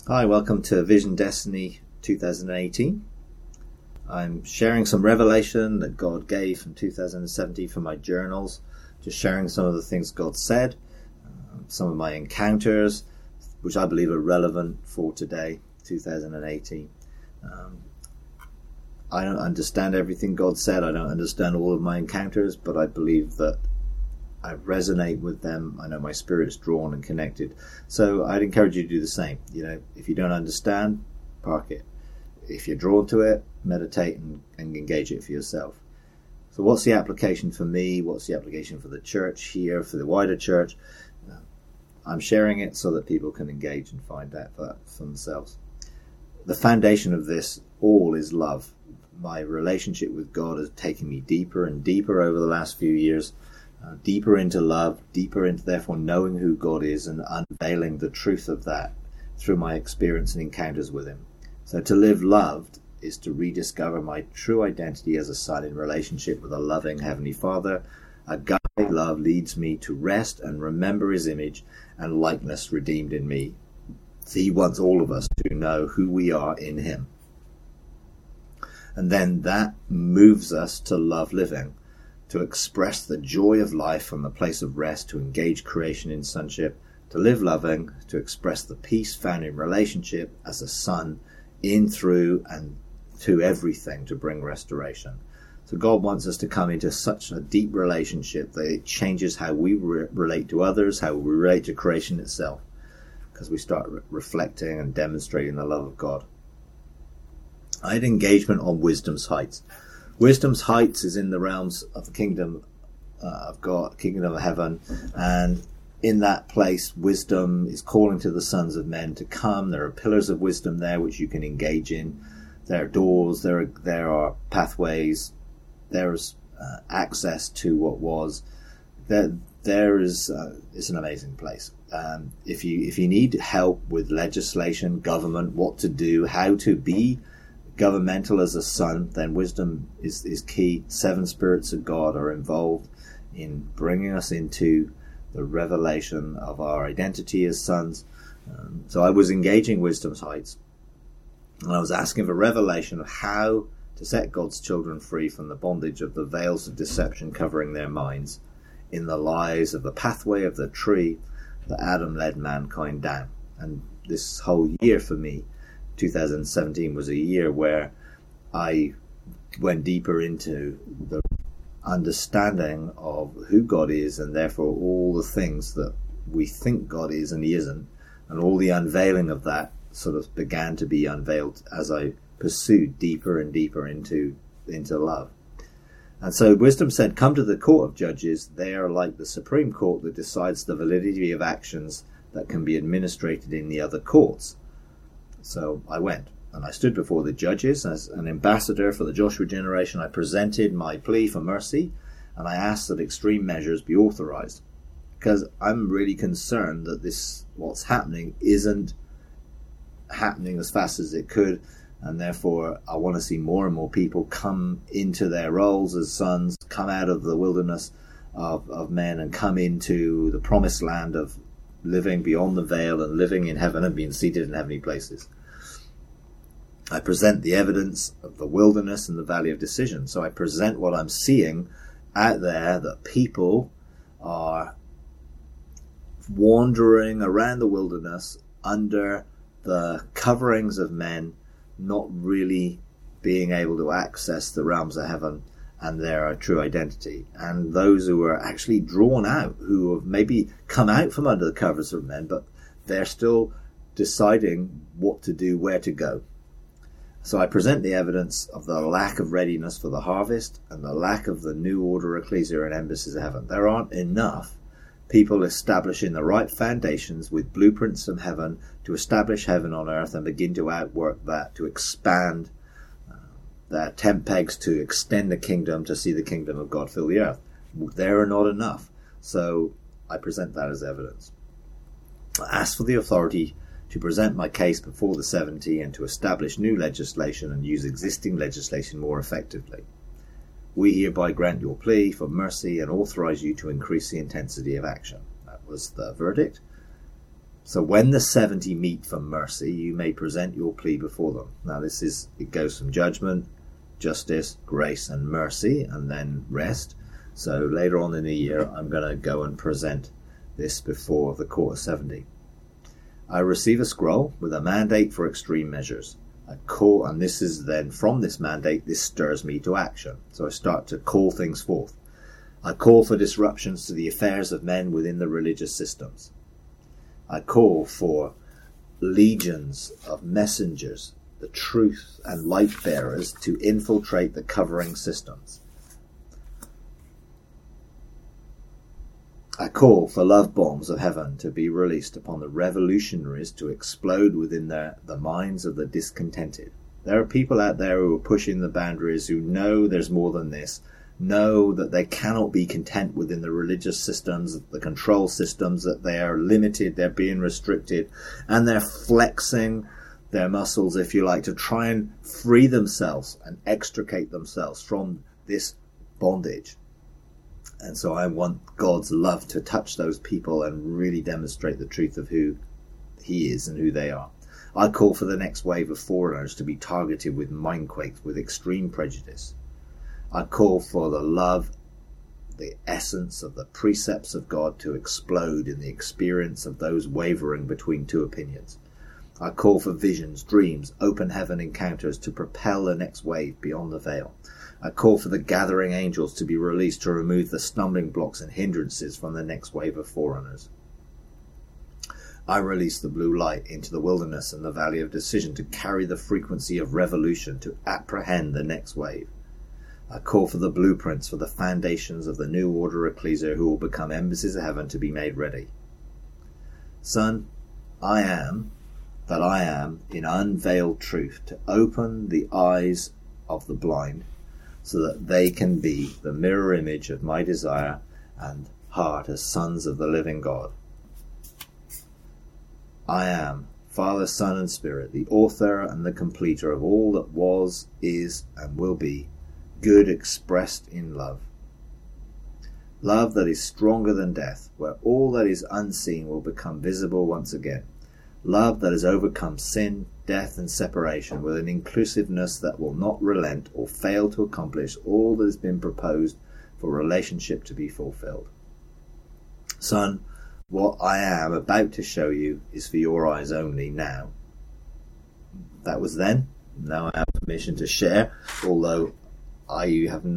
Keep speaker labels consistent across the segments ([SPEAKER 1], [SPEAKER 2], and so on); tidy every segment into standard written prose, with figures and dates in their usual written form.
[SPEAKER 1] Hi, welcome to Vision Destiny 2018. I'm sharing some revelation that God gave from 2017 from my journals, just sharing some of the things God said, some of my encounters, which I believe are relevant for today, 2018. I don't understand everything God said. I don't understand all of my encounters, but I believe that I resonate with them. I know my spirit's drawn and connected. So I'd encourage you to do the same. If you don't understand, park it. If you're drawn to it, meditate and engage it for yourself. So what's the application for me? What's the application for the church here, for the wider church? I'm sharing it so that people can engage and find that for themselves. The foundation of this all is love. My relationship with God has taken me deeper and deeper over the last few years. Deeper into love, deeper into therefore knowing who God is and unveiling the truth of that through my experience and encounters with him. So to live loved is to rediscover my true identity as a son in relationship with a loving Heavenly Father. Agape love leads me to rest and remember his image and likeness redeemed in me. He wants all of us to know who we are in him. And then that moves us to love living, to express the joy of life from the place of rest, to engage creation in sonship, to live loving, to express the peace found in relationship as a son in, through, and to everything to bring restoration. So God wants us to come into such a deep relationship that it changes how we relate to others, how we relate to creation itself, because we start reflecting and demonstrating the love of God. I had engagement on Wisdom's Heights. Wisdom's Heights is in the realms of the kingdom of God, kingdom of heaven, and in that place, wisdom is calling to the sons of men to come. There are pillars of wisdom there which you can engage in. There are doors, there are pathways, there is access to what was. There is it's an amazing place. If you need help with legislation, government, what to do, how to be governmental as a son, then wisdom is key. 7 spirits of God are involved in bringing us into the revelation of our identity as sons. So I was engaging Wisdom's Heights, and I was asking for revelation of how to set God's children free from the bondage of the veils of deception covering their minds in the lies of the pathway of the tree that Adam led mankind down. And this whole year for me, 2017, was a year where I went deeper into the understanding of who God is, and therefore all the things that we think God is and he isn't, and all the unveiling of that sort of began to be unveiled as I pursued deeper and deeper into love. And so wisdom said, come to the court of judges. They are like the Supreme Court that decides the validity of actions that can be administrated in the other courts. So I went, and I stood before the judges as an ambassador for the Joshua generation. I presented my plea for mercy, and I asked that extreme measures be authorized, because I'm really concerned that what's happening isn't happening as fast as it could, and therefore I want to see more and more people come into their roles as sons, come out of the wilderness of men and come into the promised land of living beyond the veil and living in heaven and being seated in heavenly places. I present the evidence of the wilderness and the valley of decision. So I present what I'm seeing out there, that people are wandering around the wilderness under the coverings of men, not really being able to access the realms of heaven and their true identity. And those who are actually drawn out, who have maybe come out from under the covers of men, but they're still deciding what to do, where to go. So I present the evidence of the lack of readiness for the harvest and the lack of the new order, ecclesia, and embassies of heaven. There aren't enough people establishing the right foundations with blueprints from heaven to establish heaven on earth and begin to outwork that, to expand their tent pegs, to extend the kingdom, to see the kingdom of God fill the earth. There are not enough. So I present that as evidence. I ask for the authority to present my case before the 70 and to establish new legislation and use existing legislation more effectively. We hereby grant your plea for mercy and authorize you to increase the intensity of action. That was the verdict. So when the 70 meet for mercy, you may present your plea before them. Now it goes from judgment, justice, grace, and mercy, and then rest. So later on in the year, I'm going to go and present this before the court of 70. I receive a scroll with a mandate for extreme measures. I call, and this is then from this mandate, this stirs me to action. So I start to call things forth. I call for disruptions to the affairs of men within the religious systems. I call for legions of messengers, the truth and light bearers, to infiltrate the covering systems. I call for love bombs of heaven to be released upon the revolutionaries to explode within the minds of the discontented. There are people out there who are pushing the boundaries, who know there's more than this, know that they cannot be content within the religious systems, the control systems, that they are limited, they're being restricted, and they're flexing their muscles, if you like, to try and free themselves and extricate themselves from this bondage. And so I want God's love to touch those people and really demonstrate the truth of who he is and who they are. I call for the next wave of foreigners to be targeted with mindquakes, with extreme prejudice. I call for the love, the essence of the precepts of God to explode in the experience of those wavering between two opinions. I call for visions, dreams, open heaven encounters to propel the next wave beyond the veil. I call for the gathering angels to be released to remove the stumbling blocks and hindrances from the next wave of foreigners. I release the blue light into the wilderness and the valley of decision to carry the frequency of revolution to apprehend the next wave. I call for the blueprints for the foundations of the new order ecclesia who will become embassies of heaven to be made ready. Son, I am that I am in unveiled truth to open the eyes of the blind so that they can be the mirror image of my desire and heart as sons of the living God. I am, Father, Son, and Spirit, the author and the completer of all that was, is, and will be, good expressed in love. Love that is stronger than death, where all that is unseen will become visible once again. Love that has overcome sin, death, and separation with an inclusiveness that will not relent or fail to accomplish all that has been proposed for relationship to be fulfilled. Son, what I am about to show you is for your eyes only now. That was then. Now I have permission to share, although I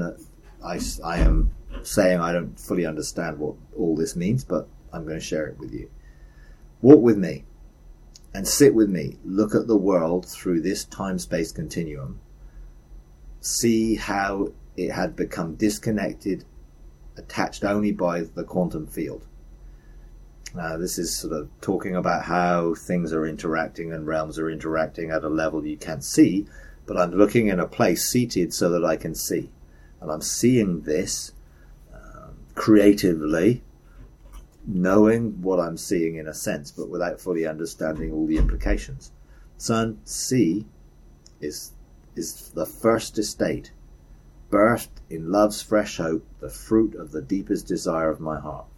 [SPEAKER 1] am saying I don't fully understand what all this means, but I'm going to share it with you. Walk with me and sit with me. Look at the world through this time-space continuum. See how it had become disconnected, attached only by the quantum field. Now, this is sort of talking about how things are interacting and realms are interacting at a level you can't see, but I'm looking in a place seated so that I can see. And I'm seeing this creatively, knowing what I'm seeing in a sense, but without fully understanding all the implications. Son, see is the first estate, birthed in love's fresh hope, the fruit of the deepest desire of my heart.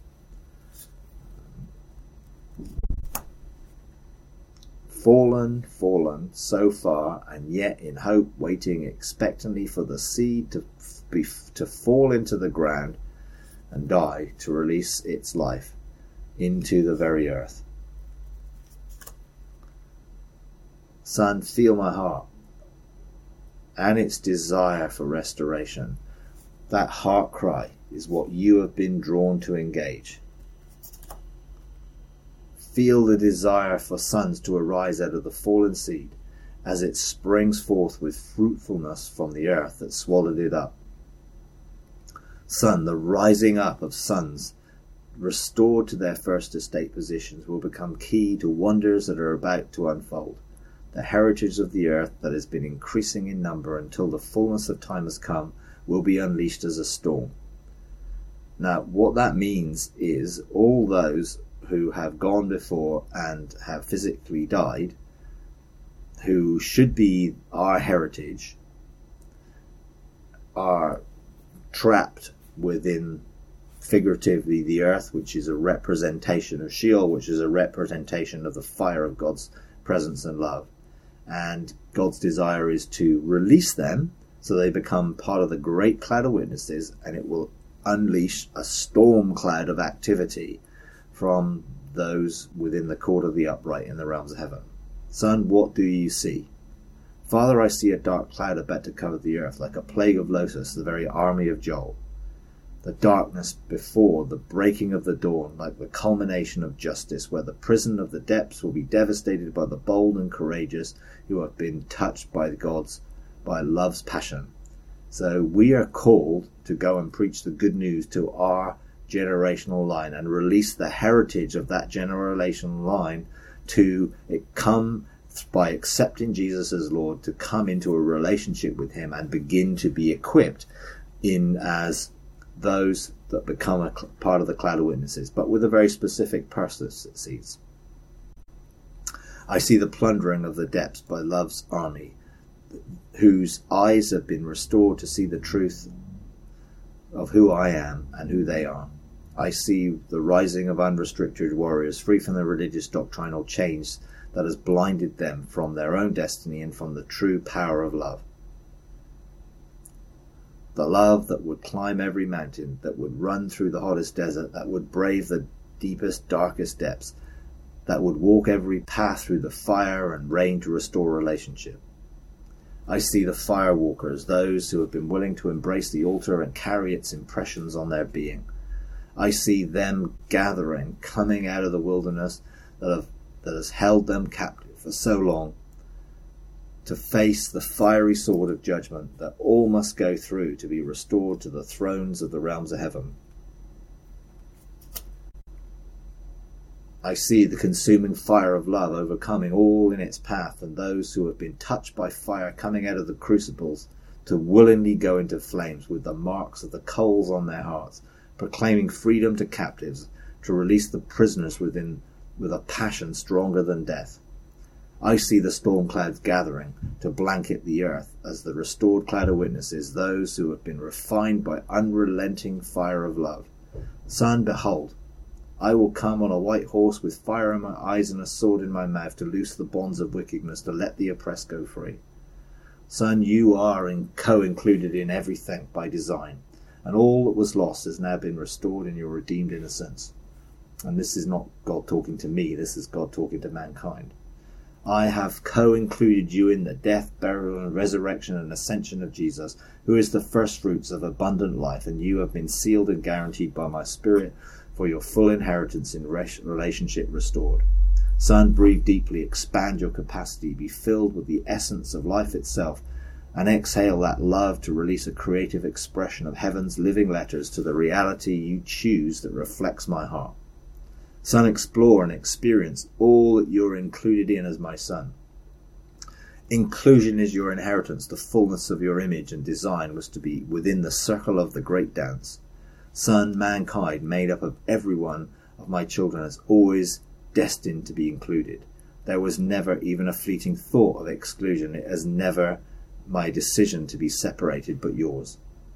[SPEAKER 1] Fallen so far, and yet in hope waiting expectantly for the seed to fall into the ground and die, to release its life into the very earth. Son, feel my heart and its desire for restoration. That heart cry is what you have been drawn to engage. Feel the desire for sons to arise out of the fallen seed as it springs forth with fruitfulness from the earth that swallowed it up. Son, the rising up of sons restored to their first estate positions will become key to wonders that are about to unfold. The heritage of the earth that has been increasing in number until the fullness of time has come will be unleashed as a storm. Now, what that means is all those who have gone before and have physically died, who should be our heritage, are trapped within figuratively the earth, which is a representation of Sheol, which is a representation of the fire of God's presence and love. And God's desire is to release them so they become part of the great cloud of witnesses, and it will unleash a storm cloud of activity from those within the court of the upright in the realms of heaven. Son, what do you see? Father, I see a dark cloud about to cover the earth, like a plague of locusts, the very army of Joel. The darkness before the breaking of the dawn, like the culmination of justice, where the prison of the depths will be devastated by the bold and courageous who have been touched by love's passion. So we are called to go and preach the good news to our generational line and release the heritage of that generational line to come by accepting Jesus as Lord, to come into a relationship with him and begin to be equipped in as those that become a part of the cloud of witnesses, but with a very specific purpose, it sees. I see the plundering of the depths by love's army, whose eyes have been restored to see the truth of who I am and who they are. I see the rising of unrestricted warriors, free from the religious doctrinal chains that has blinded them from their own destiny and from the true power of love. The love that would climb every mountain, that would run through the hottest desert, that would brave the deepest, darkest depths, that would walk every path through the fire and rain to restore relationship. I see the fire walkers, those who have been willing to embrace the altar and carry its impressions on their being. I see them gathering, coming out of the wilderness that has held them captive for so long, to face the fiery sword of judgment that all must go through to be restored to the thrones of the realms of heaven. I see the consuming fire of love overcoming all in its path, and those who have been touched by fire coming out of the crucibles to willingly go into flames with the marks of the coals on their hearts, proclaiming freedom to captives, to release the prisoners within with a passion stronger than death. I see the storm clouds gathering to blanket the earth as the restored cloud of witnesses, those who have been refined by unrelenting fire of love. Son, behold, I will come on a white horse with fire in my eyes and a sword in my mouth, to loose the bonds of wickedness, to let the oppressed go free. Son, you are co-included in everything by design, and all that was lost has now been restored in your redeemed innocence. And this is not God talking to me, this is God talking to mankind. I have co-included you in the death, burial, and resurrection and ascension of Jesus, who is the first fruits of abundant life, and you have been sealed and guaranteed by my Spirit for your full inheritance in relationship restored. Son, breathe deeply, expand your capacity, be filled with the essence of life itself, and exhale that love to release a creative expression of heaven's living letters to the reality you choose that reflects my heart. Son, explore and experience all that you're included in as my son. Inclusion is your inheritance. The fullness of your image and design was to be within the circle of the great dance. Son, mankind, made up of every one of my children, is always destined to be included. There was never even a fleeting thought of exclusion. It is never my decision to be separated, but yours.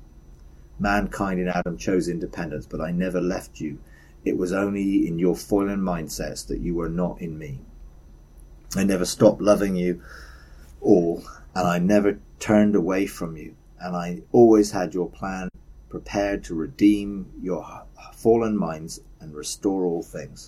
[SPEAKER 1] Mankind in Adam chose independence, but I never left you. It was only in your fallen mindsets that you were not in me. I never stopped loving you all, and I never turned away from you. And I always had your plan prepared to redeem your fallen minds and restore all things.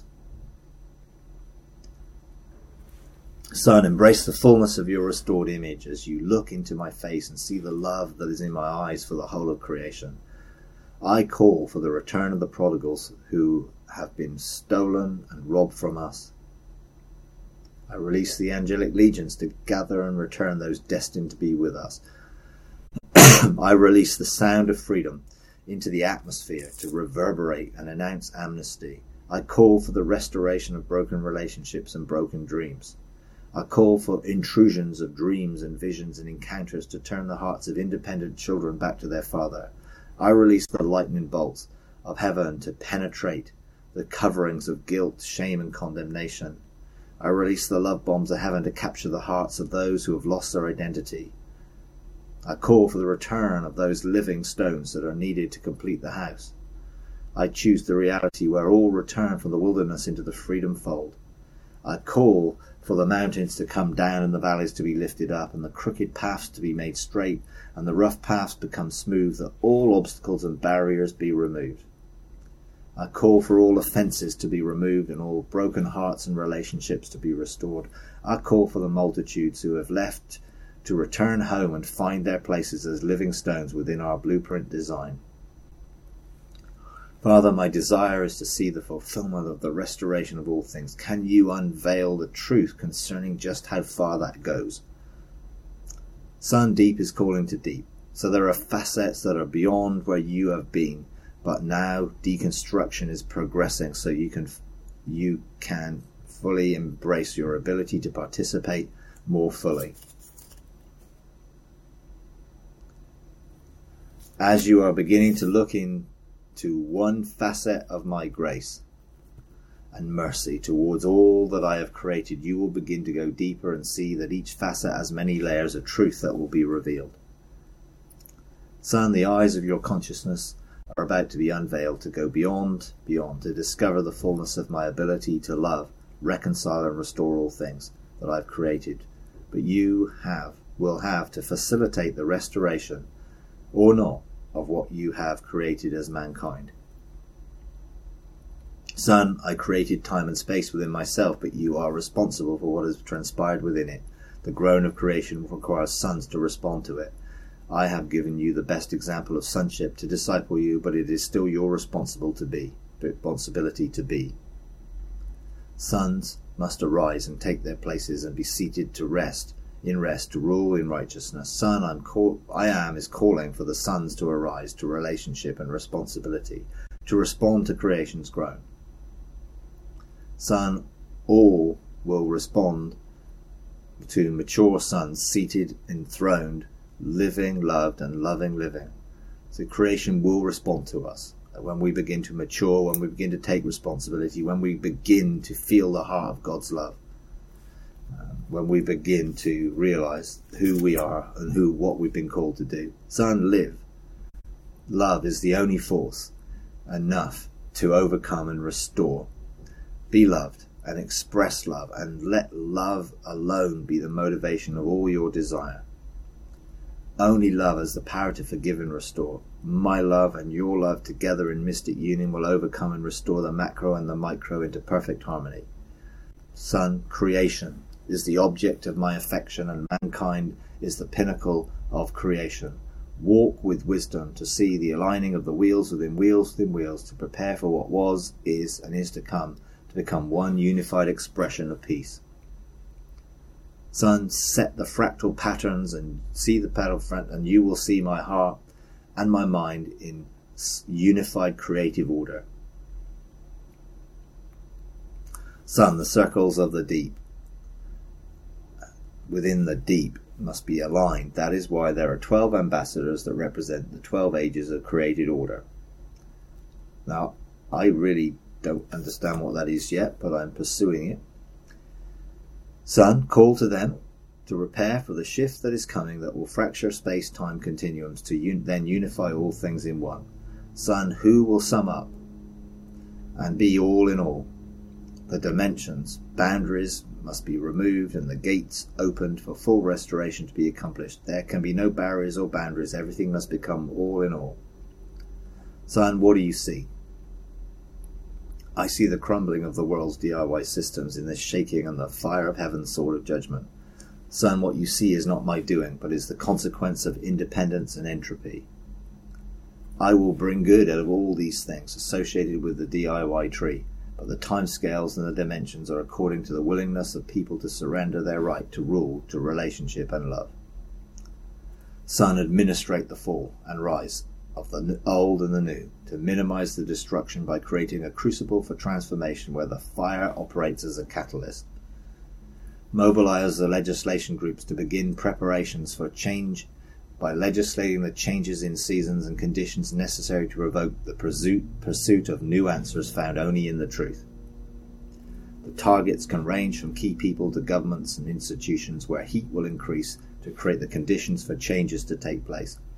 [SPEAKER 1] Son, embrace the fullness of your restored image as you look into my face and see the love that is in my eyes for the whole of creation. I call for the return of the prodigals who have been stolen and robbed from us. I release the angelic legions to gather and return those destined to be with us. I release the sound of freedom into the atmosphere to reverberate and announce amnesty. I call for the restoration of broken relationships and broken dreams. I call for intrusions of dreams and visions and encounters to turn the hearts of independent children back to their father. I release the lightning bolts of heaven to penetrate the coverings of guilt, shame, and condemnation. I release the love bombs of heaven to capture the hearts of those who have lost their identity. I call for the return of those living stones that are needed to complete the house. I choose the reality where all return from the wilderness into the freedom fold. I call for the mountains to come down and the valleys to be lifted up, and the crooked paths to be made straight, and the rough paths become smooth, that all obstacles and barriers be removed. I call for all offences to be removed and all broken hearts and relationships to be restored. I call for the multitudes who have left to return home and find their places as living stones within our blueprint design. Father, my desire is to see the fulfillment of the restoration of all things. Can you unveil the truth concerning just how far that goes? Son, deep is calling to deep. So there are facets that are beyond where you have been, but now deconstruction is progressing so you can fully embrace your ability to participate more fully. As you are beginning to look into one facet of my grace and mercy towards all that I have created, you will begin to go deeper and see that each facet has many layers of truth that will be revealed. Son, the eyes of your consciousness are about to be unveiled to go beyond, to discover the fullness of my ability to love, reconcile and restore all things that I've created. But you will have to facilitate the restoration, or not, of what you have created as mankind. Son, I created time and space within myself, but you are responsible for what has transpired within it. The groan of creation requires sons to respond to it. I have given you the best example of sonship to disciple you, but it is still your responsibility to be. Sons must arise and take their places and be seated to rest, to rule in righteousness. Son, I am is calling for the sons to arise to relationship and responsibility, to respond to creation's groan. Son, all will respond to mature sons seated, enthroned, living, loved, and loving living. So creation will respond to us when we begin to mature, when we begin to take responsibility, when we begin to feel the heart of God's love, when we begin to realize who we are and what we've been called to do. Son, live. Love is the only force enough to overcome and restore. Be loved and express love, and let love alone be the motivation of all your desire. Only love has the power to forgive and restore. My love and your love together in mystic union will overcome and restore the macro and the micro into perfect harmony. Son, creation is the object of my affection, and mankind is the pinnacle of creation. Walk with wisdom to see the aligning of the wheels within wheels within wheels, to prepare for what was, is, and is to come, to become one unified expression of peace. Son, set the fractal patterns and see the paddle front, and you will see my heart and my mind in unified creative order. Son, the circles of the deep within the deep must be aligned. That is why there are 12 ambassadors that represent the 12 ages of created order. Now, I really don't understand what that is yet, but I'm pursuing it. Son, call to them to prepare for the shift that is coming, that will fracture space-time continuums to then unify all things in one. Son, who will sum up and be all in all? The dimensions, boundaries must be removed and the gates opened for full restoration to be accomplished. There can be no barriers or boundaries. Everything must become all in all. Son, what do you see? I see the crumbling of the world's DIY systems in this shaking and the fire of heaven's sword of judgment. Son, what you see is not my doing, but is the consequence of independence and entropy. I will bring good out of all these things associated with the DIY tree, but the timescales and the dimensions are according to the willingness of people to surrender their right to rule, to relationship and love. Son, administrate the fall and rise of the old and the new, to minimize the destruction by creating a crucible for transformation where the fire operates as a catalyst. Mobilize the legislation groups to begin preparations for change by legislating the changes in seasons and conditions necessary to provoke the pursuit of new answers found only in the truth. The targets can range from key people to governments and institutions where heat will increase to create the conditions for changes to take place.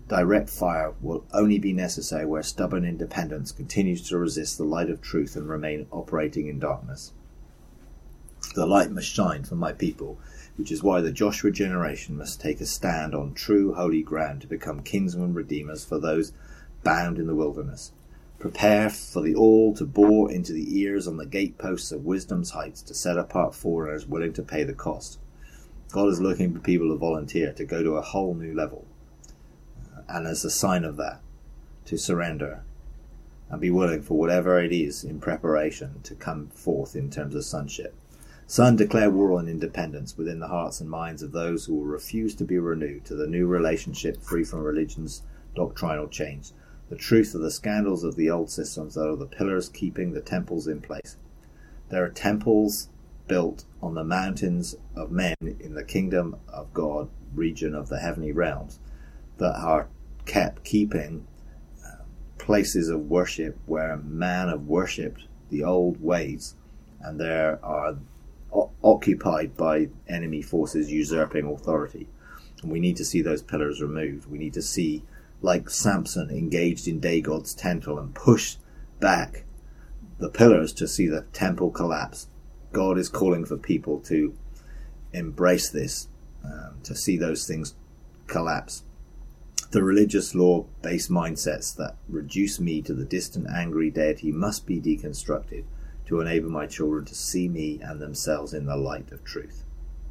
[SPEAKER 1] Direct fire will only be necessary where stubborn independence continues to resist the light of truth and remain operating in darkness. The light must shine for my people, which is why the Joshua generation must take a stand on true holy ground to become kinsmen redeemers for those bound in the wilderness. Prepare for the all to bore into the ears on the gateposts of wisdom's heights to set apart foreigners willing to pay the cost. God is looking for people to volunteer, to go to a whole new level. And as a sign of that, to surrender and be willing for whatever it is in preparation to come forth in terms of sonship. Son, declare war on independence within the hearts and minds of those who will refuse to be renewed to the new relationship free from religion's doctrinal chains, the truth of the scandals of the old systems that are the pillars keeping the temples in place. There are temples built on the mountains of men in the kingdom of God region of the heavenly realms that are keeping places of worship where man have worshipped the old ways, and they are occupied by enemy forces usurping authority. And we need to see those pillars removed. We need to see, like Samson, engaged in Dagon's temple and push back the pillars to see the temple collapse. God is calling for people to embrace this, to see those things collapse. The religious law-based mindsets that reduce me to the distant angry deity must be deconstructed to enable my children to see me and themselves in the light of truth.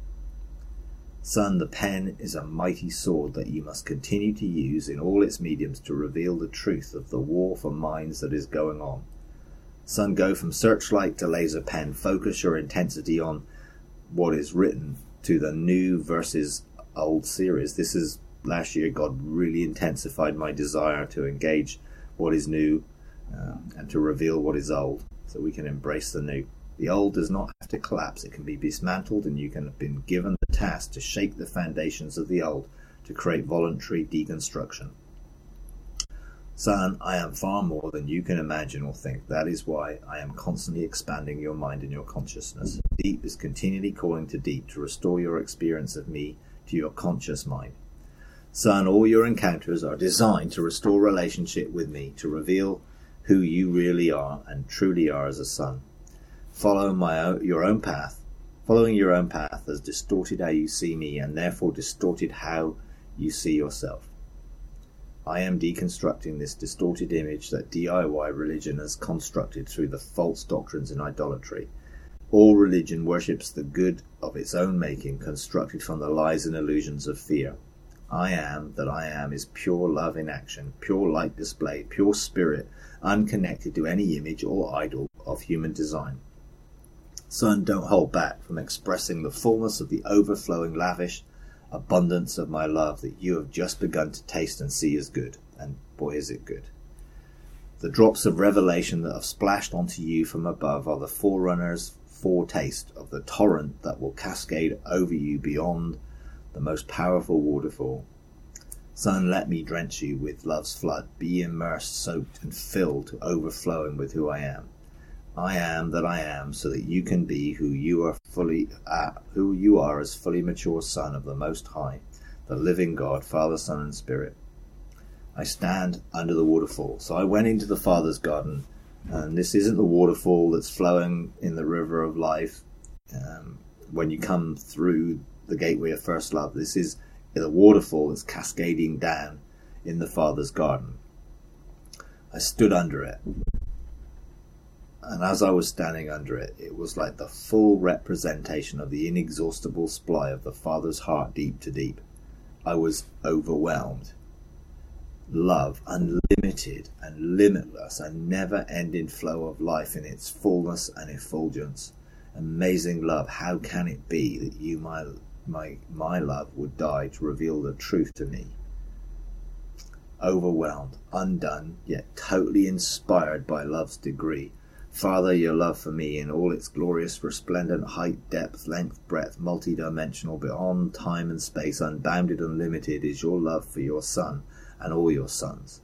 [SPEAKER 1] Son, the pen is a mighty sword that you must continue to use in all its mediums to reveal the truth of the war for minds that is going on. Son, go from searchlight to laser pen. Focus your intensity on what is written to the new versus old series. This is last year God really intensified my desire to engage what is new and to reveal what is old so we can embrace the new. The old does not have to collapse. It can be dismantled, and you can have been given the task to shake the foundations of the old to create voluntary deconstruction. Son, I am far more than you can imagine or think. That is why I am constantly expanding your mind and your consciousness. Deep is continually calling to deep to restore your experience of me to your conscious mind. Son, all your encounters are designed to restore relationship with me, to reveal who you really are and truly are as a son. Following your own path has distorted how you see me and therefore distorted how you see yourself. I am deconstructing this distorted image that DIY religion has constructed through the false doctrines in idolatry. All religion worships the good of its own making, constructed from the lies and illusions of fear. I am that I am is pure love in action, pure light displayed, pure spirit, unconnected to any image or idol of human design. Son, don't hold back from expressing the fullness of the overflowing, lavish abundance of my love that you have just begun to taste and see as good. And boy, is it good. The drops of revelation that have splashed onto you from above are the forerunner's foretaste of the torrent that will cascade over you beyond the most powerful waterfall. Son, let me drench you with love's flood. Be immersed, soaked, and filled to overflowing with who I am. I am that I am, so that you can be who you are as fully mature Son of the Most High, the living God, Father, Son, and Spirit. I stand under the waterfall. So I went into the Father's garden, and this isn't the waterfall that's flowing in the river of life when you come through the gateway of first love. This is the waterfall that's cascading down in the Father's garden. I stood under it. And as I was standing under it, it was like the full representation of the inexhaustible supply of the Father's heart deep to deep. I was overwhelmed. Love, unlimited and limitless, a never-ending flow of life in its fullness and effulgence. Amazing love. How can it be that you, my love, would die to reveal the truth to me? Overwhelmed, undone, yet totally inspired by love's degree. Father, your love for me in all its glorious, resplendent height, depth, length, breadth, multidimensional, beyond time and space, unbounded, unlimited, is your love for your Son and all your sons.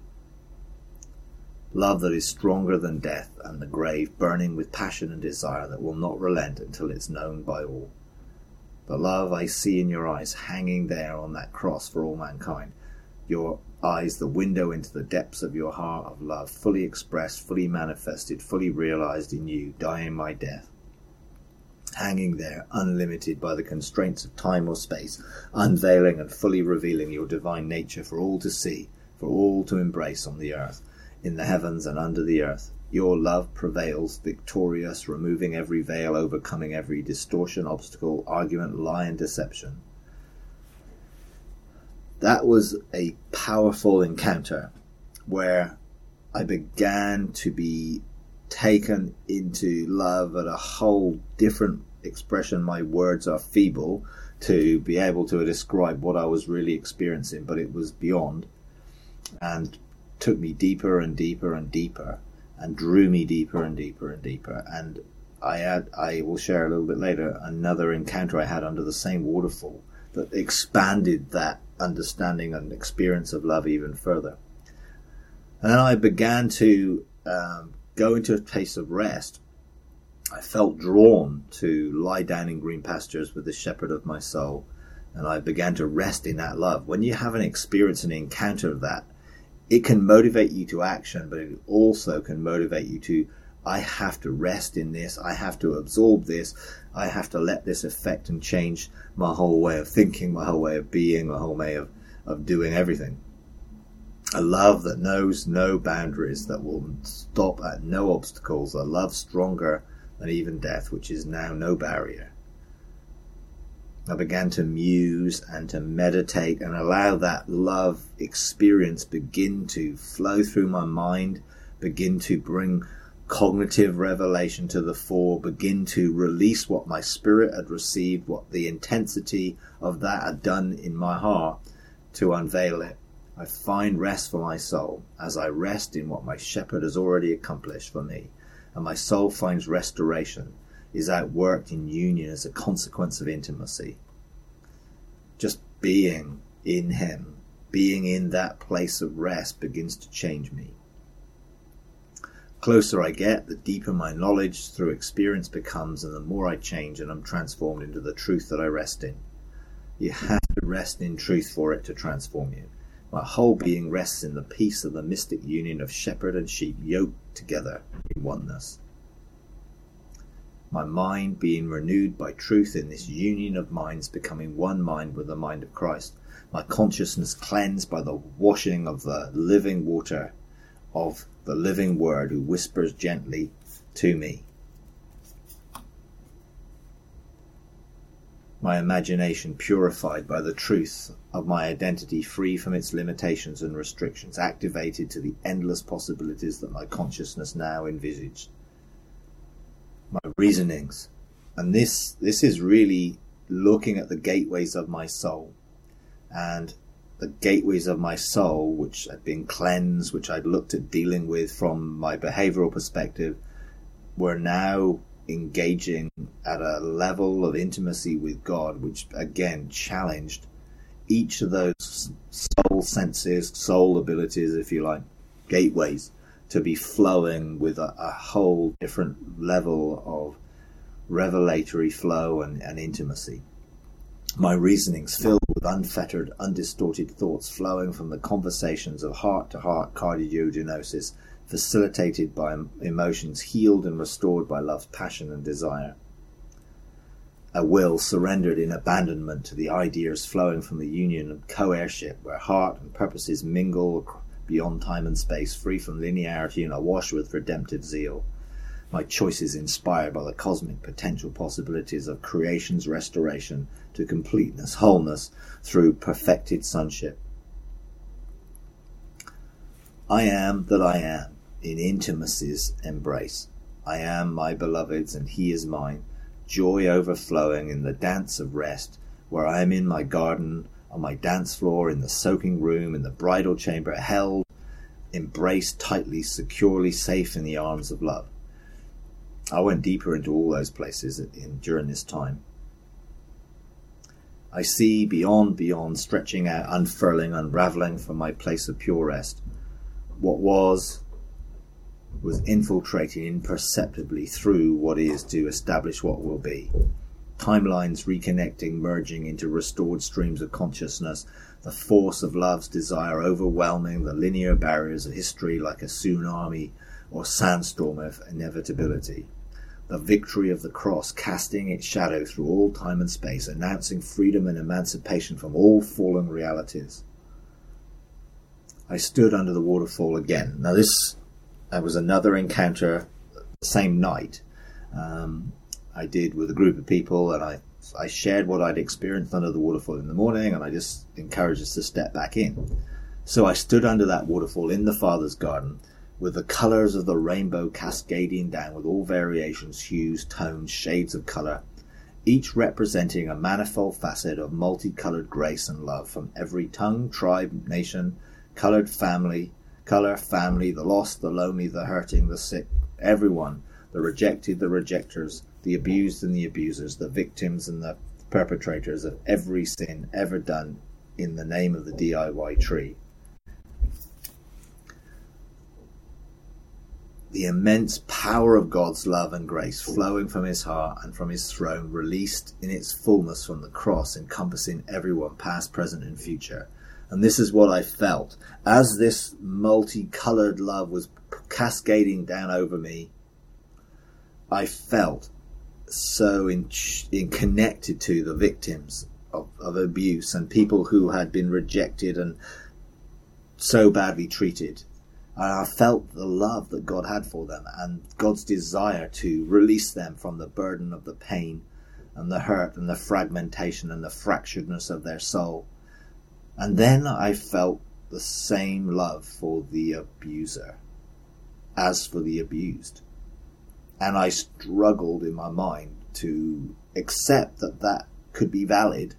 [SPEAKER 1] Love that is stronger than death and the grave, burning with passion and desire that will not relent until it's known by all. The love I see in your eyes hanging there on that cross for all mankind. your eyes the window into the depths of your heart of love, fully expressed, fully manifested, fully realized in you, dying my death. Hanging there, unlimited by the constraints of time or space, unveiling and fully revealing your divine nature for all to see, for all to embrace on the earth, in the heavens and under the earth. Your love prevails, victorious, removing every veil, overcoming every distortion, obstacle, argument, lie, and deception. That was a powerful encounter where I began to be taken into love at a whole different expression. My words are feeble to be able to describe what I was really experiencing, but it was beyond, and took me deeper and deeper and deeper, and drew me deeper and deeper and deeper. And I will share a little bit later another encounter I had under the same waterfall that expanded that understanding and experience of love even further. And then I began to go into a place of rest. I felt drawn to lie down in green pastures with the shepherd of my soul, and I began to rest in that love. When you have an experience, an encounter of that, it can motivate you to action, but it also can motivate you to, I have to rest in this, I have to absorb this, I have to let this affect and change my whole way of thinking, my whole way of being, my whole way of doing everything. A love that knows no boundaries, that will stop at no obstacles, a love stronger than even death, which is now no barrier. I began to muse and to meditate and allow that love experience begin to flow through my mind, begin to bring cognitive revelation to the fore, begin to release what my spirit had received, what the intensity of that had done in my heart, to unveil it. I find rest for my soul as I rest in what my shepherd has already accomplished for me, and my soul finds restoration, is outworked in union as a consequence of intimacy. Just being in him, being in that place of rest, begins to change me. Closer I get, the deeper my knowledge through experience becomes, and the more I change and am transformed into the truth that I rest in. You have to rest in truth for it to transform you. My whole being rests in the peace of the mystic union of shepherd and sheep yoked together in oneness. My mind being renewed by truth in this union of minds, becoming one mind with the mind of Christ. My consciousness cleansed by the washing of the living water of the living word who whispers gently to me. My imagination purified by the truth of my identity, free from its limitations and restrictions, activated to the endless possibilities that my consciousness now envisaged. My reasonings, and this is really looking at the gateways of my soul, and the gateways of my soul which had been cleansed, which I'd looked at dealing with from my behavioral perspective, were now engaging at a level of intimacy with God which again challenged each of those soul senses, soul abilities, if you like, gateways, to be flowing with a whole different level of revelatory flow and intimacy. My reasonings filled with unfettered, undistorted thoughts flowing from the conversations of heart-to-heart cardiogenosis, facilitated by emotions healed and restored by love's passion and desire. A will surrendered in abandonment to the ideas flowing from the union of co-heirship, where heart and purposes mingle beyond time and space, free from linearity and awash with redemptive zeal. My choices inspired by the cosmic potential possibilities of creation's restoration to completeness, wholeness, through perfected sonship. I am that I am, in intimacy's embrace. I am my beloved's and he is mine, joy overflowing in the dance of rest, where I am in my garden, on my dance floor, in the soaking room, in the bridal chamber, held, embraced tightly, securely, safe in the arms of love. I went deeper into all those places during this time. I see beyond, stretching out, unfurling, unravelling from my place of pure rest. What was infiltrating imperceptibly through what is to establish what will be. timelines reconnecting, merging into restored streams of consciousness, the force of love's desire overwhelming the linear barriers of history like a tsunami or sandstorm of inevitability. The victory of the cross casting its shadow through all time and space, announcing freedom and emancipation from all fallen realities. I stood under the waterfall again. Now this was another encounter the same night. I did with a group of people, and I shared what I'd experienced under the waterfall in the morning, and I just encouraged us to step back in. So I stood under that waterfall in the Father's garden, with the colours of the rainbow cascading down with all variations, hues, tones, shades of colour, each representing a manifold facet of multicoloured grace and love from every tongue, tribe, nation, colour, family, the lost, the lonely, the hurting, the sick, everyone, the rejected, the rejectors, the abused and the abusers, the victims and the perpetrators of every sin ever done in the name of the DIY tree. The immense power of God's love and grace flowing from his heart and from his throne, released in its fullness from the cross, encompassing everyone, past, present and future. And this is what I felt. As this multicoloured love was cascading down over me, I felt so connected to the victims of abuse and people who had been rejected and so badly treated. And I felt the love that God had for them and God's desire to release them from the burden of the pain and the hurt and the fragmentation and the fracturedness of their soul. And then I felt the same love for the abuser as for the abused. And I struggled in my mind to accept that that could be valid.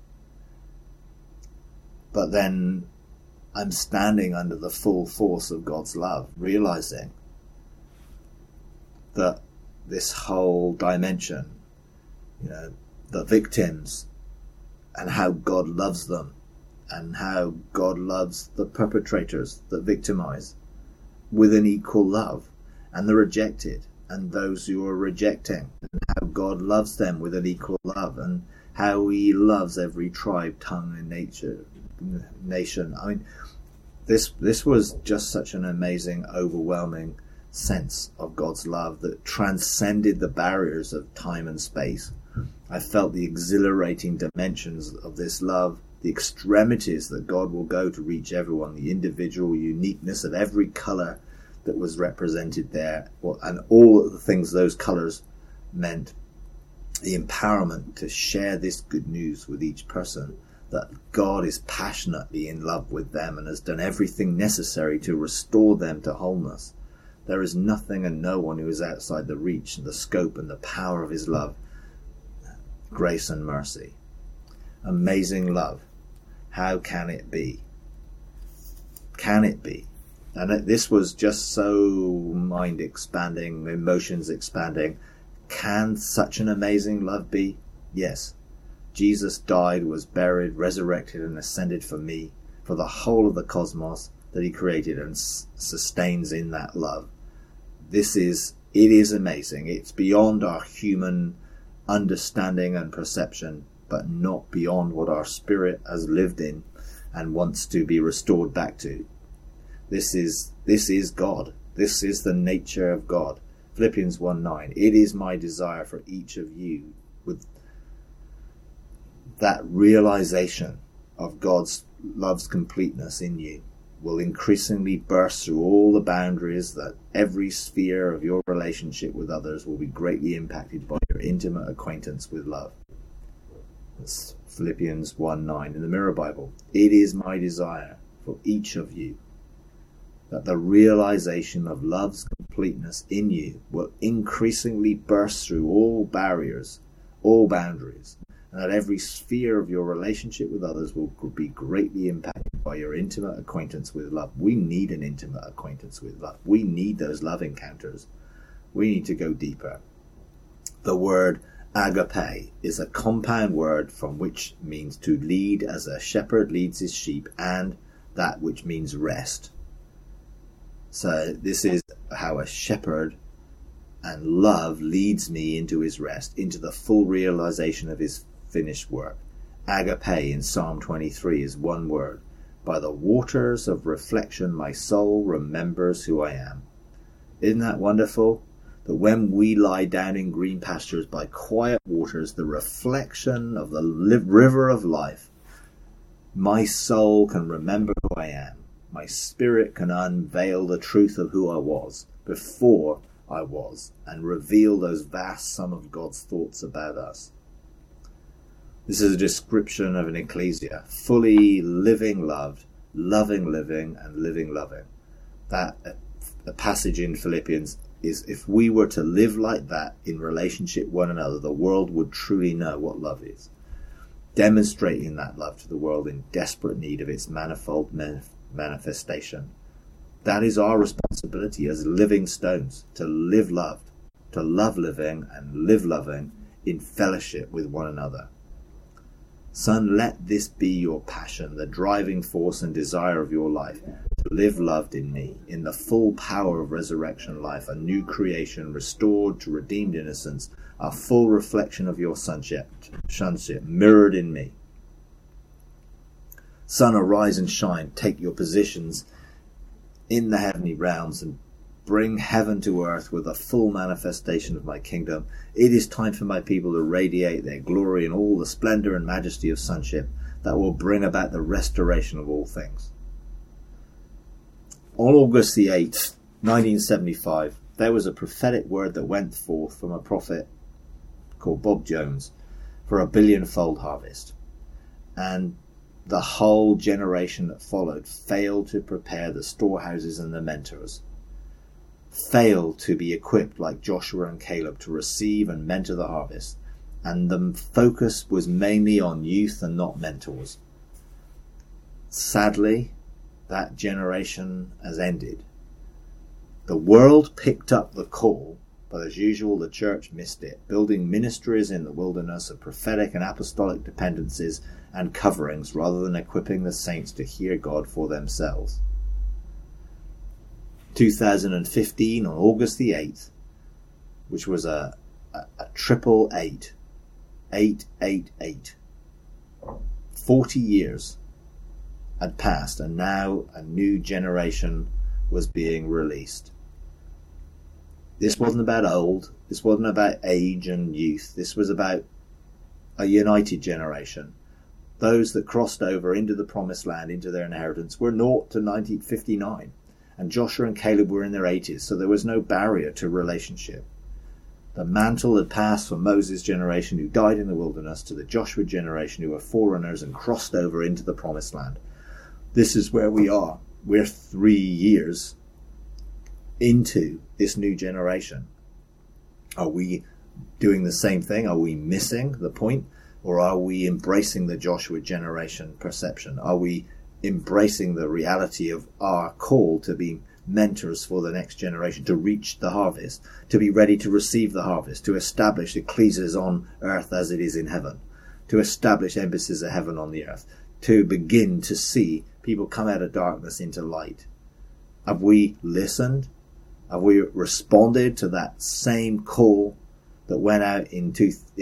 [SPEAKER 1] But then I'm standing under the full force of God's love, realizing that this whole dimension, the victims and how God loves them and how God loves the perpetrators that victimize with an equal love, and the rejected and those who are rejecting, and how God loves them with an equal love, and how he loves every tribe, tongue and nation. I mean, this was just such an amazing, overwhelming sense of God's love that transcended the barriers of time and space. I felt the exhilarating dimensions of this love, the extremities that God will go to reach everyone, the individual uniqueness of every colour that was represented there, and all of the things those colours meant, the empowerment to share this good news with each person, that God is passionately in love with them and has done everything necessary to restore them to wholeness. There is nothing and no one who is outside the reach and the scope and the power of his love, grace and mercy. Amazing love. How can it be? Can it be? And this was just so mind expanding, emotions expanding. Can such an amazing love be? Yes. Jesus died, was buried, resurrected and ascended for me, for the whole of the cosmos that he created and sustains in that love. It is amazing. It's beyond our human understanding and perception, but not beyond what our spirit has lived in and wants to be restored back to. This is God. This is the nature of God. Philippians 1:9. It is my desire for each of you, with that realization of God's love's completeness in you, will increasingly burst through all the boundaries, that every sphere of your relationship with others will be greatly impacted by your intimate acquaintance with love. That's Philippians 1:9 in the Mirror Bible. It is my desire for each of you that the realization of love's completeness in you will increasingly burst through all barriers, all boundaries, and that every sphere of your relationship with others will be greatly impacted by your intimate acquaintance with love. We need an intimate acquaintance with love. We need those love encounters. We need to go deeper. The word agape is a compound word from which means to lead as a shepherd leads his sheep, and that which means rest. So this is how a shepherd and love leads me into his rest, into the full realization of his finished work. Agape in Psalm 23 is one word. By the waters of reflection, my soul remembers who I am. Isn't that wonderful? That when we lie down in green pastures by quiet waters, the reflection of the river of life, my soul can remember who I am. My spirit can unveil the truth of who I was before I was and reveal those vast sum of God's thoughts about us. This is a description of an ecclesia, fully living loved, loving living, and living loving. That a passage in Philippians is, if we were to live like that in relationship with one another, the world would truly know what love is. Demonstrating that love to the world in desperate need of its manifold manifestation. That is our responsibility as living stones, to live loved, to love living and live loving in fellowship with one another. Son, let this be your passion, the driving force and desire of your life, to live loved in me, in the full power of resurrection life, a new creation restored to redeemed innocence, a full reflection of your sonship mirrored in me. Son, arise and shine, take your positions in the heavenly realms and bring heaven to earth with a full manifestation of my kingdom. It is time for my people to radiate their glory in all the splendor and majesty of sonship that will bring about the restoration of all things. On August the 8th, 1975, there was a prophetic word that went forth from a prophet called Bob Jones for a billion-fold harvest. And the whole generation that followed failed to prepare the storehouses and the mentors, failed to be equipped like Joshua and Caleb to receive and mentor the harvest, and the focus was mainly on youth and not mentors. Sadly, that generation has ended. The world picked up the call, but as usual the church missed it, building ministries in the wilderness of prophetic and apostolic dependencies and coverings rather than equipping the saints to hear God for themselves. 2015 on August the 8th, which was a triple 888. 40 years had passed, and now a new generation was being released. This wasn't about old, this wasn't about age and youth, this was about a united generation. Those that crossed over into the promised land, into their inheritance, were 0 to 1959. And Joshua and Caleb were in their 80s, so there was no barrier to relationship. The mantle had passed from Moses' generation, who died in the wilderness, to the Joshua generation, who were forerunners and crossed over into the promised land. This is where we are. We're 3 years into this new generation. Are we doing the same thing? Are we missing the point? Or are we embracing the Joshua generation perception? Are we embracing the reality of our call to be mentors for the next generation, to reach the harvest, to be ready to receive the harvest, to establish ecclesias on earth as it is in heaven, to establish embassies of heaven on the earth, to begin to see people come out of darkness into light? Have we listened? Have we responded to that same call that went out in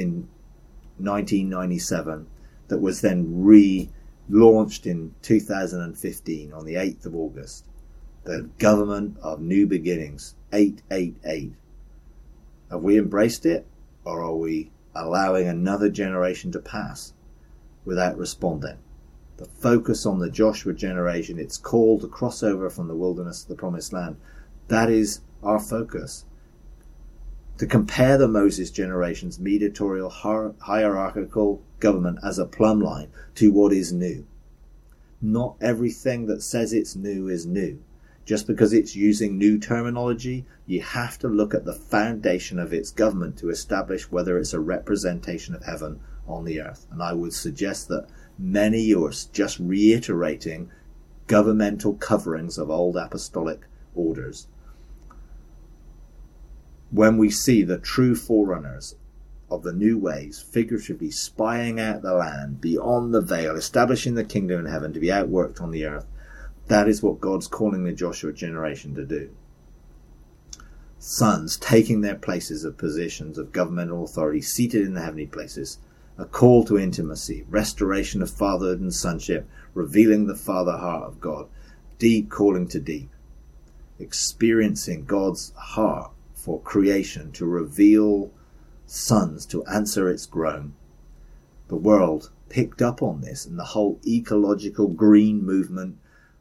[SPEAKER 1] 1997, that was then launched in 2015 on the 8th of August, the government of new beginnings, 888. Have we embraced it, or are we allowing another generation to pass without responding? The focus on the Joshua generation, its call to cross over from the wilderness to the promised land, that is our focus. To compare the Moses generation's mediatorial hierarchical government as a plumb line to what is new. Not everything that says it's new is new. Just because it's using new terminology, you have to look at the foundation of its government to establish whether it's a representation of heaven on the earth. And I would suggest that many are just reiterating governmental coverings of old apostolic orders. When we see the true forerunners of the new ways figuratively spying out the land beyond the veil, establishing the kingdom in heaven to be outworked on the earth, that is what God's calling the Joshua generation to do. sons taking their places of positions of governmental authority, seated in the heavenly places, a call to intimacy, restoration of fatherhood and sonship, revealing the father heart of God, deep calling to deep, experiencing God's heart for creation to reveal sons to answer its groan. The world picked up on this, and the whole ecological green movement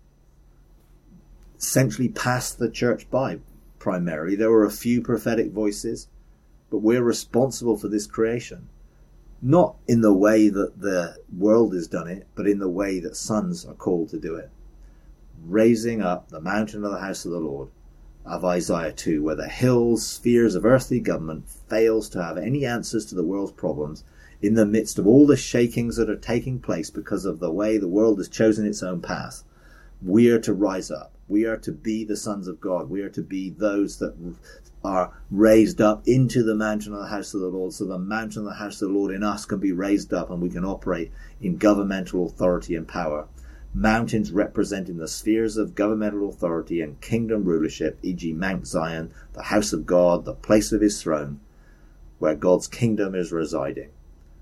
[SPEAKER 1] essentially passed the church by. Primarily, there were a few prophetic voices, but we're responsible for this creation. Not in the way that the world has done it, but in the way that sons are called to do it. Raising up the mountain of the house of the Lord, of Isaiah 2, where the hills, spheres of earthly government fails to have any answers to the world's problems, in the midst of all the shakings that are taking place because of the way the world has chosen its own path. We are to rise up. We are to be the sons of God. We are to be those that are raised up into the mountain of the house of the Lord, so the mountain of the house of the Lord in us can be raised up and we can operate in governmental authority and power. Mountains representing the spheres of governmental authority and kingdom rulership, e.g. Mount Zion, the house of God, the place of his throne, where God's kingdom is residing.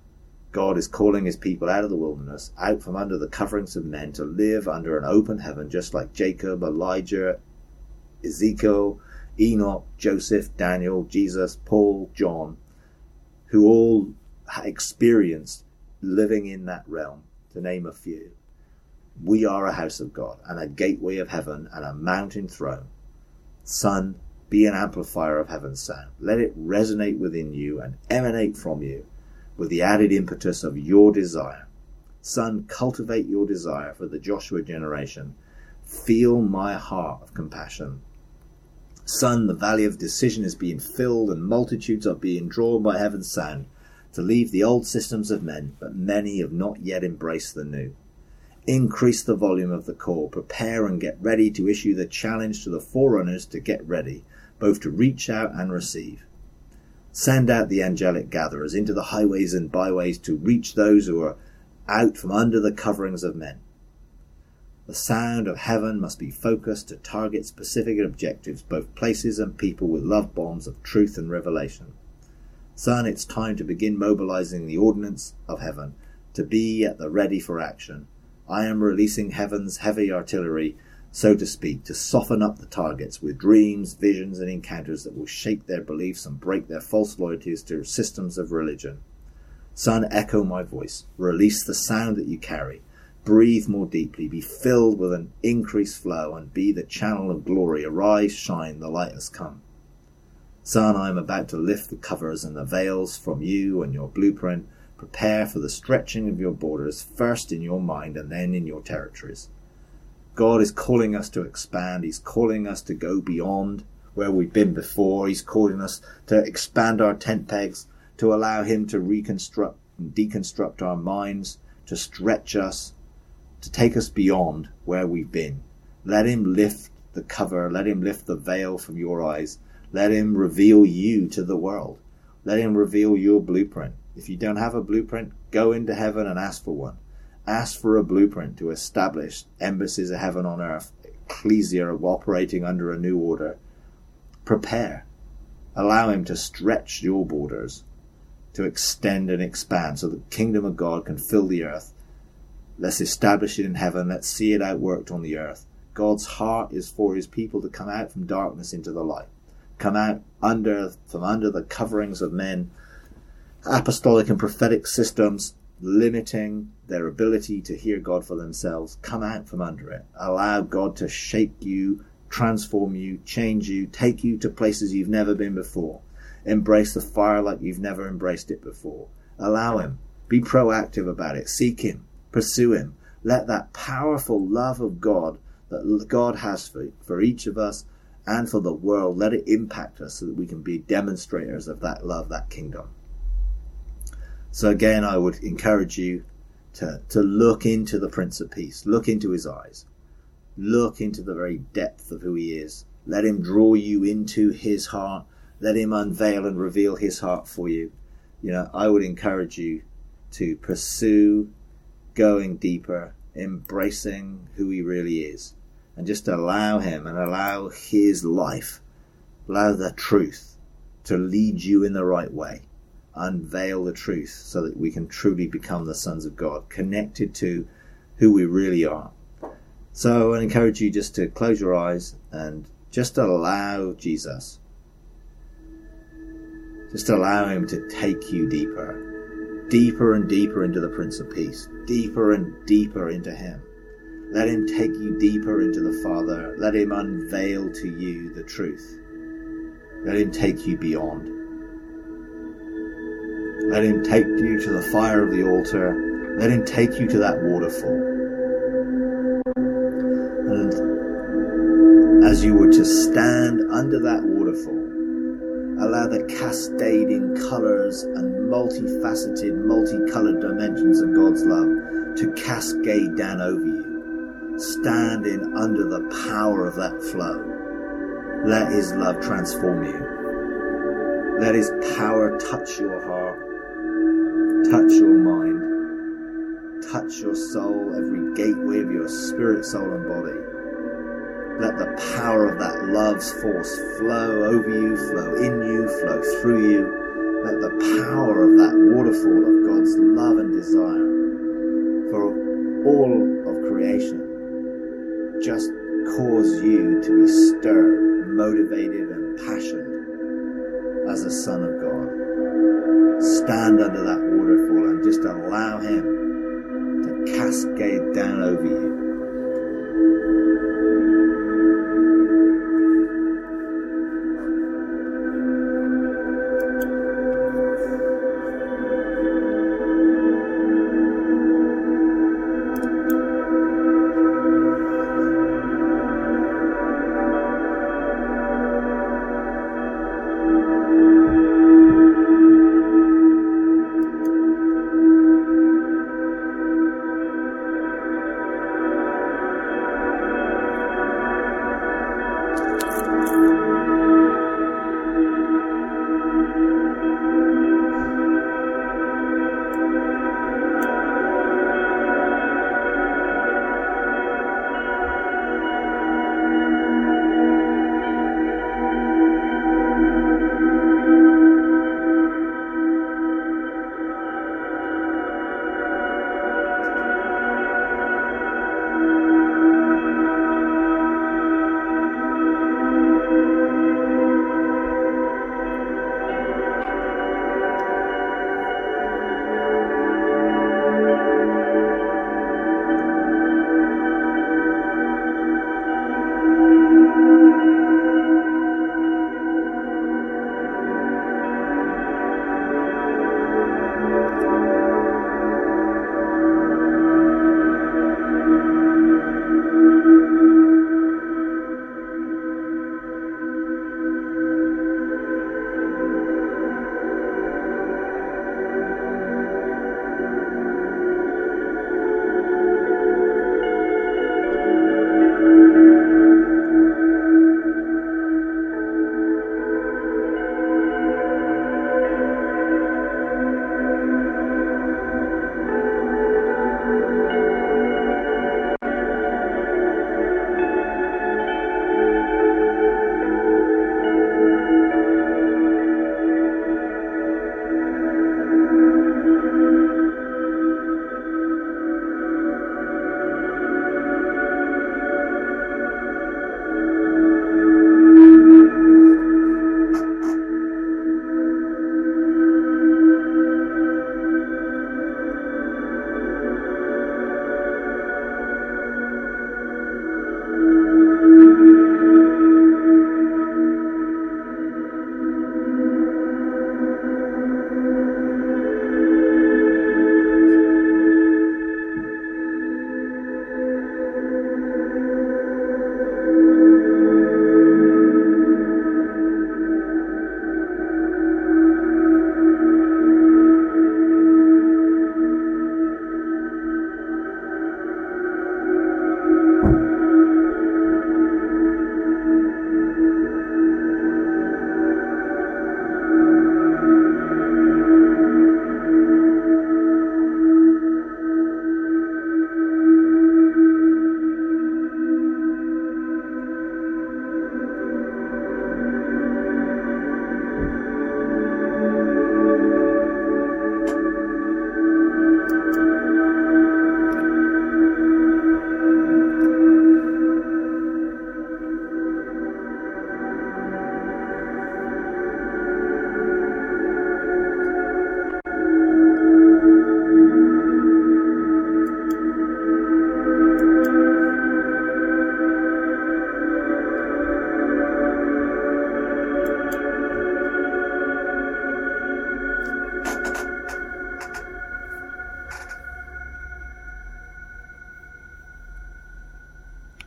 [SPEAKER 1] God is calling his people out of the wilderness, out from under the coverings of men, to live under an open heaven, just like Jacob, Elijah, Ezekiel, Enoch, Joseph, Daniel, Jesus, Paul, John, who all experienced living in that realm, to name a few. We are a house of God and a gateway of heaven and a mountain throne. Son, be an amplifier of heaven's sound. Let it resonate within you and emanate from you with the added impetus of your desire. Son, cultivate your desire for the Joshua generation. Feel my heart of compassion. Son, the valley of decision is being filled and multitudes are being drawn by heaven's sound to leave the old systems of men, but many have not yet embraced the new. Increase the volume of the call. Prepare and get ready to issue the challenge to the forerunners to get ready, both to reach out and receive. Send out the angelic gatherers into the highways and byways to reach those who are out from under the coverings of men. The sound of heaven must be focused to target specific objectives, both places and people, with love bombs of truth and revelation. Son, it's time to begin mobilizing the ordnance of heaven, to be at the ready for action. I am releasing heaven's heavy artillery, so to speak, to soften up the targets with dreams, visions, and encounters that will shake their beliefs and break their false loyalties to systems of religion. Son, echo my voice. Release the sound that you carry. Breathe more deeply. Be filled with an increased flow and be the channel of glory. Arise, shine, the light has come. Son, I am about to lift the covers and the veils from you and your blueprint. Prepare for the stretching of your borders, first in your mind and then in your territories. God is calling us to expand. He's calling us to go beyond where we've been before. He's calling us to expand our tent pegs, to allow him to reconstruct and deconstruct our minds, to stretch us, to take us beyond where we've been. Let him lift the cover. Let him lift the veil from your eyes. Let him reveal you to the world. Let him reveal your blueprint. If you don't have a blueprint, go into heaven and ask for one. Ask for a blueprint to establish embassies of heaven on earth, ecclesia operating under a new order. Prepare. Allow him to stretch your borders, to extend and expand so the kingdom of God can fill the earth. Let's establish it in heaven. Let's see it outworked on the earth. God's heart is for his people to come out from darkness into the light. Come out from under the coverings of men, apostolic and prophetic systems, limiting their ability to hear God for themselves. Come out from under it. Allow God to shape you, transform you, change you, take you to places you've never been before. Embrace the fire like you've never embraced it before. Allow him. Be proactive about it. Seek him. Pursue him. Let that powerful love of God that God has for each of us and for the world, let it impact us so that we can be demonstrators of that love, that kingdom. So again, I would encourage you to look into the Prince of Peace. Look into his eyes. Look into the very depth of who he is. Let him draw you into his heart. Let him unveil and reveal his heart for you. I would encourage you to pursue going deeper, embracing who he really is, and just allow him and allow his life Allow the truth to lead you in the right way. Unveil the truth so that we can truly become the sons of God, connected to who we really are. So I encourage you just to close your eyes and just allow Jesus. Just allow him to take you deeper, deeper and deeper into the Prince of Peace, deeper and deeper into him. Let him take you deeper into the Father. Let him unveil to you the truth. Let him take you beyond. Let him take you to the fire of the altar. Let him take you to that waterfall. And as you were to stand under that waterfall, allow the cascading colours and multifaceted, multicolored dimensions of God's love to cascade down over you. Stand in under the power of that flow. Let his love transform you. Let his power touch your heart, touch your mind, touch your soul, every gateway of your spirit, soul and body. Let the power of that love's force flow over you, flow in you, flow through you. Let the power of that waterfall of God's love and desire for all of creation just cause you to be stirred, motivated and passionate as a son of God. Stand under that waterfall and just allow him to cascade down over you.